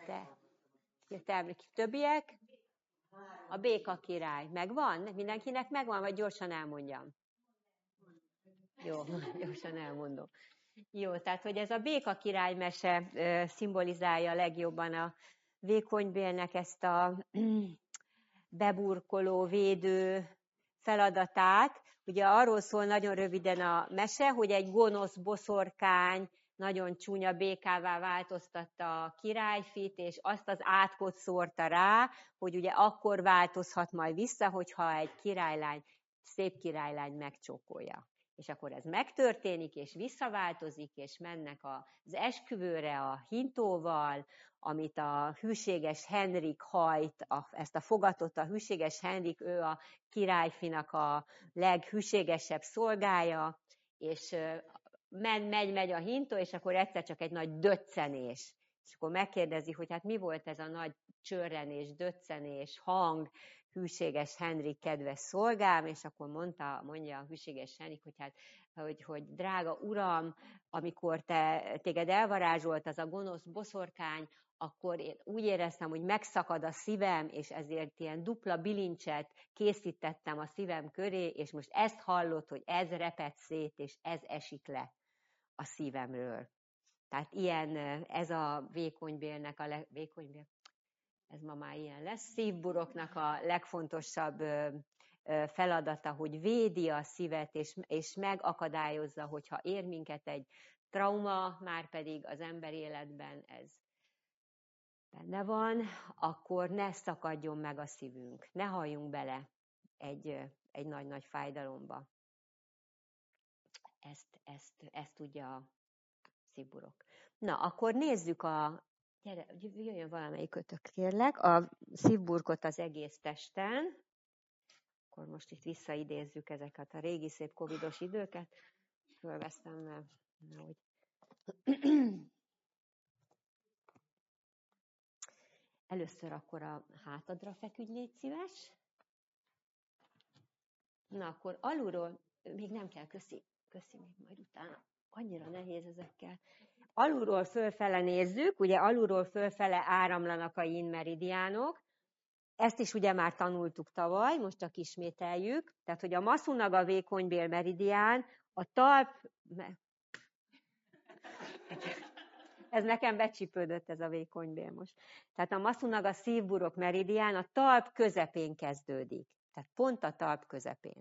Többiek? A béka király. Megvan? Mindenkinek megvan, vagy gyorsan elmondjam? Jó, gyorsan elmondom. Jó, tehát, hogy ez a béka király mese szimbolizálja legjobban a vékonybélnek ezt a beburkoló, védő feladatát. Ugye arról szól nagyon röviden a mese, hogy egy gonosz boszorkány nagyon csúnya békává változtatta a királyfit, és azt az átkot szórta rá, hogy ugye akkor változhat majd vissza, hogyha egy királylány, szép királylány megcsókolja. És akkor ez megtörténik, és visszaváltozik, és mennek az esküvőre a hintóval, amit a hűséges Henrik hajt, ezt a fogatot a hűséges Henrik, ő a királyfinak a leghűségesebb szolgája, és megy a hintó, és akkor egyszer csak egy nagy döccenés. És akkor megkérdezi, hogy hát mi volt ez a nagy csörrenés, döccenés, hang, hűséges Henrik kedves szolgám, és akkor mondja a hűséges Henrik, hogy hát, hogy drága uram, amikor téged elvarázsolt az a gonosz boszorkány, akkor én úgy éreztem, hogy megszakad a szívem, és ezért ilyen dupla bilincset készítettem a szívem köré, és most ezt hallott, hogy ez reped szét, és ez esik le a szívemről. Tehát ilyen, ez a vékonybélnek, ez ma már ilyen lesz, szívburoknak a legfontosabb feladata, hogy védi a szívet, és megakadályozza, hogyha ér minket egy trauma, már pedig az ember életben ez benne van, akkor ne szakadjon meg a szívünk, ne halljunk bele egy nagy-nagy fájdalomba. Ezt tudja a szívburok. Na, akkor nézzük gyere, jöjjön valamelyik kötök, kérlek, a szívburkot az egész testen. Akkor most itt visszaidézzük ezeket a régi szép covidos időket. Fölveszem, mert nehogy... Először akkor a hátadra feküdj, légy szíves. Na, akkor alulról, még nem kell, köszi még majd utána. Annyira nehéz ezekkel. Alulról fölfele nézzük, ugye alulról fölfele áramlanak a yin meridiánok. Ezt is ugye már tanultuk tavaly, most csak ismételjük. Tehát, hogy a Masunaga vékonybél meridián, a talp... Ez nekem becsípődött ez a vékonybél most. Tehát a Masunaga szívburok meridián a talp közepén kezdődik. Tehát pont a talp közepén.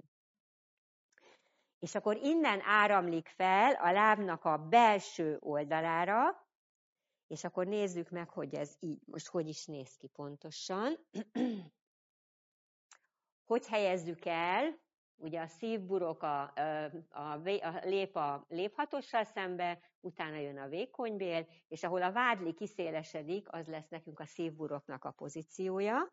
És akkor innen áramlik fel a lábnak a belső oldalára, és akkor nézzük meg, hogy ez így, most hogy is néz ki pontosan. Hogy helyezzük el? Ugye a szívburok lép a léphatossal szembe, utána jön a vékonybél, és ahol a vádli kiszélesedik, az lesz nekünk a szívburoknak a pozíciója.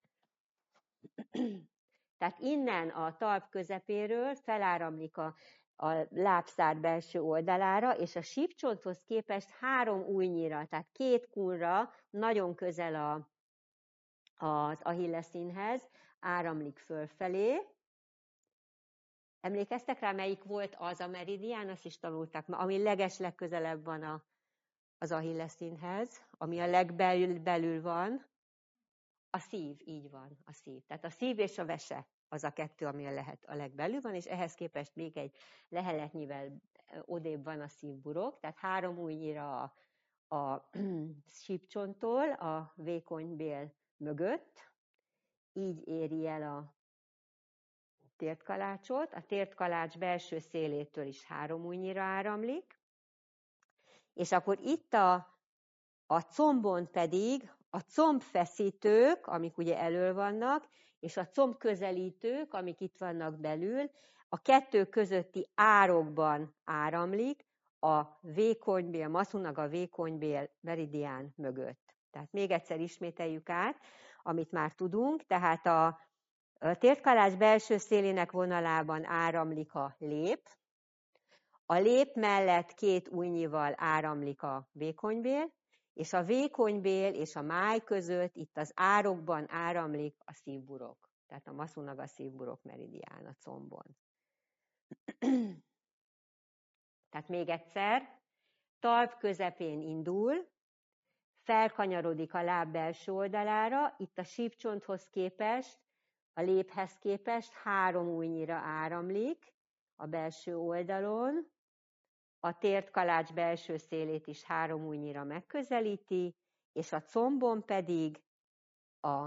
Tehát innen a talp közepéről feláramlik a lábszár belső oldalára, és a sípcsonthoz képest 3 ujjnyira, tehát 2 kunra nagyon közel az Achilleszínhez áramlik fölfelé. Emlékeztek rá, melyik volt az a meridián, azt is tanulták ma, ami legközelebb van az Achilleszínhez, ami a legbelül van. A szív, így van, a szív. Tehát a szív és a vese az a 2, ami a legbelül van, és ehhez képest még egy leheletnyivel odébb van a szívburok, tehát 3 ujjnyira a sípcsonttól, a vékonybél mögött, így éri el a tértkalácsot, a tértkalács belső szélétől is 3 ujjnyira áramlik, és akkor itt a combon pedig a combfeszítők, amik ugye elől vannak, és a combközelítők, amik itt vannak belül, a 2 közötti árokban áramlik a vékonybél, Masunaga vékonybél meridián mögött. Tehát még egyszer ismételjük át, amit már tudunk, tehát a tértkalács belső szélének vonalában áramlik a lép, a lép mellett 2 ujjnyival áramlik a vékonybél, és a vékonybél és a máj között itt az árokban áramlik a szívburok, tehát a Masunaga szívburok meridián a combon. Tehát még egyszer, talp közepén indul, felkanyarodik a láb belső oldalára, itt a sípcsonthoz képest, a léphez képest 3 ujjnyira áramlik a belső oldalon, a tértkalács belső szélét is 3 ujjnyira megközelíti, és a combon pedig a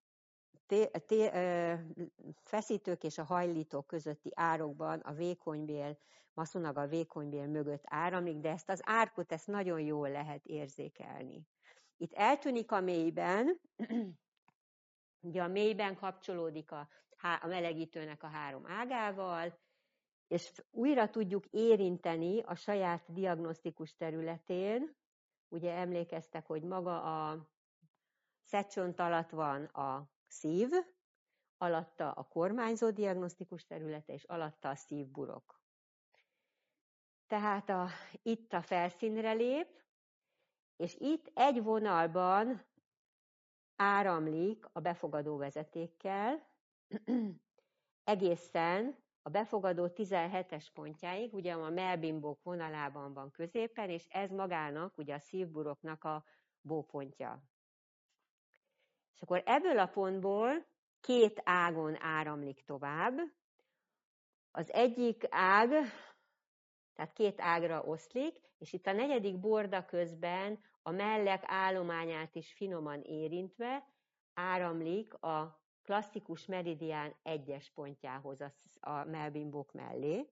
feszítők és a hajlítók közötti árokban a vékonybél, Masunaga vékonybél mögött áramlik, de ezt az árkot nagyon jól lehet érzékelni. Itt eltűnik a mélyben, ugye a mélyben kapcsolódik a melegítőnek a 3 ágával, és újra tudjuk érinteni a saját diagnosztikus területén. Ugye emlékeztek, hogy maga a szedcsont alatt van a szív, alatta a kormányzó diagnosztikus területe, és alatta a szívburok. Tehát itt a felszínre lép, és itt egy vonalban áramlik a befogadó vezetékkel, egészen a befogadó 17-es pontjáig, ugye a melbimbók vonalában van középen, és ez magának, ugye a szívburoknak a bópontja. És akkor ebből a pontból 2 ágon áramlik tovább. Az egyik ág, tehát 2 ágra oszlik, és itt a 4. borda közben a mellek állományát is finoman érintve áramlik a klasszikus meridián 1-es pontjához a melbimbók mellé.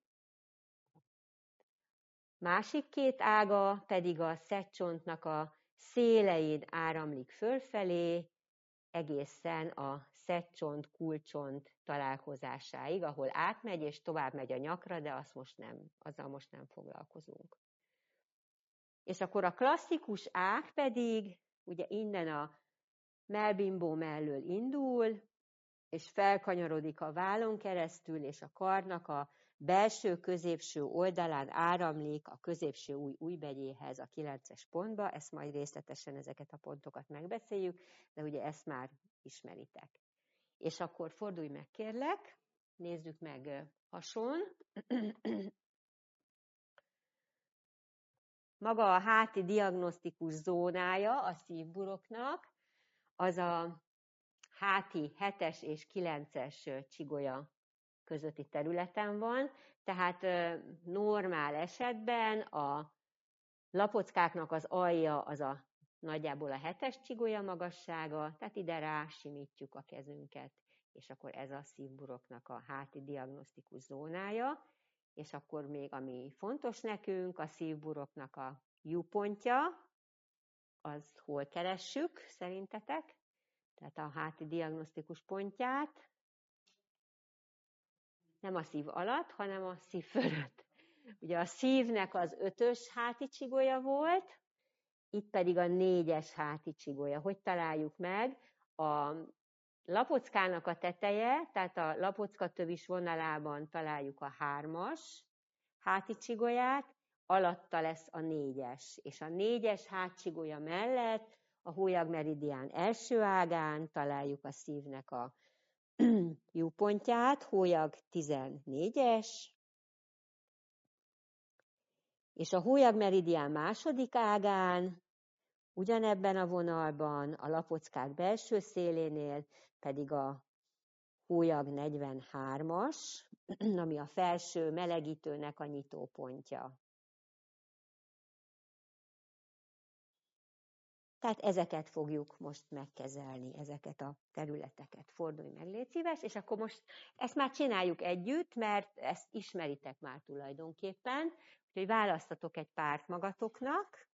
Másik 2 ága pedig a szedcsontnak a szélein áramlik fölfelé, egészen a szedcsont, kulcsont találkozásáig, ahol átmegy és tovább megy a nyakra, de azzal most nem foglalkozunk. És akkor a klasszikus ág pedig, ugye innen a melbimbó mellől indul, és felkanyarodik a vállon keresztül, és a karnak a belső-középső oldalán áramlik a középső ujjbegyéhez, a 9-es pontba. Ezt majd részletesen ezeket a pontokat megbeszéljük, de ugye ezt már ismeritek. És akkor fordulj meg, kérlek, nézzük meg hason. Maga a háti diagnosztikus zónája a szívburoknak, az a háti 7-es és 9-es csigolya közötti területen van, tehát normál esetben a lapockáknak az alja az nagyjából a 7-es csigolya magassága, tehát ide rásimítjuk a kezünket, és akkor ez a szívburoknak a háti diagnosztikus zónája, és akkor még ami fontos nekünk, a szívburoknak a U-pontja, az hol keressük szerintetek? Tehát a háti diagnosztikus pontját nem a szív alatt, hanem a szív fölött. Ugye a szívnek az 5-ös háti csigolya volt, itt pedig a 4-es háti csigolya. Hogy találjuk meg? A lapockának a teteje, tehát a lapockatövis vonalában találjuk a 3-as háti csigolyát, alatta lesz a 4-es. És a 4-es hátcsigolya mellett a hólyagmeridián első ágán találjuk a szívnek a U-pontját, hólyag 14-es, és a hólyagmeridián második ágán, ugyanebben a vonalban, a lapockák belső szélénél pedig a hólyag 43-as, ami a felső melegítőnek a nyitópontja. Tehát ezeket fogjuk most megkezelni, ezeket a területeket. Fordulj meg, légy szíves, és akkor most ezt már csináljuk együtt, mert ezt ismeritek már tulajdonképpen, úgyhogy választatok egy párt magatoknak.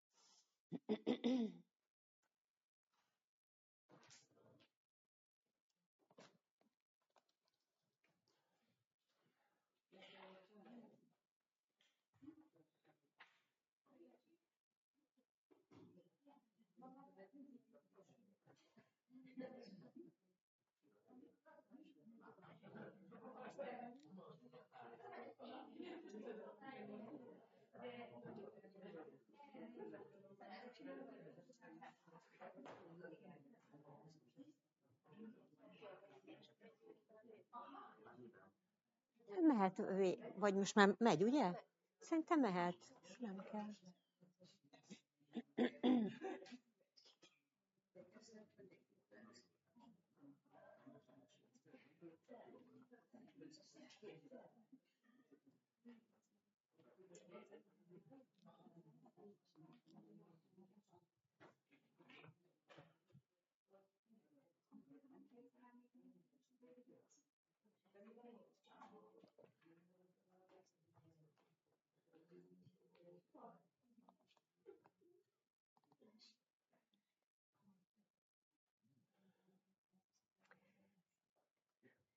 Mehet, vagy most már megy, ugye? Szerintem mehet. Nem kell.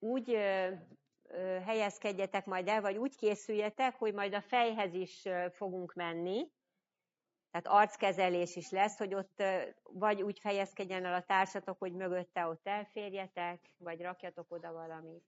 úgy helyezkedjetek majd el, vagy úgy készüljetek, hogy majd a fejhez is fogunk menni, tehát arckezelés is lesz, hogy ott vagy úgy fejezkedjen el a társatok, hogy mögötte ott elférjetek, vagy rakjatok oda valamit.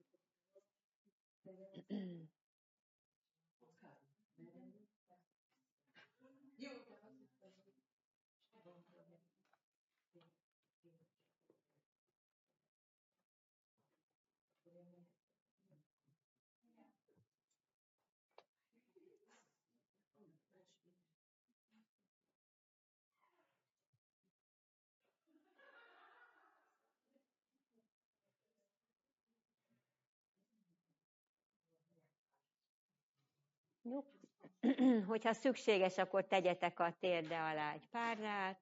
Jó. Hogyha szükséges, akkor tegyetek a térde alá egy párnát.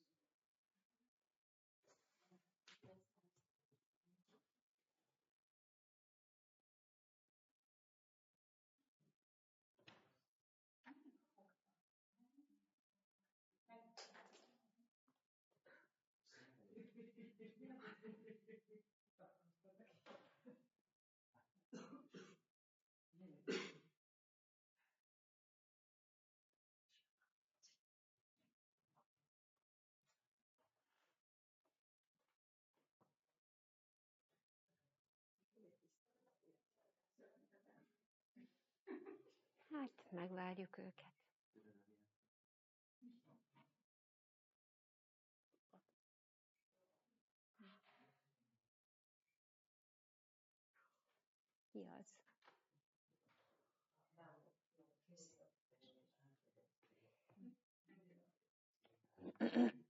Hát, megvárjuk őket. Ki az?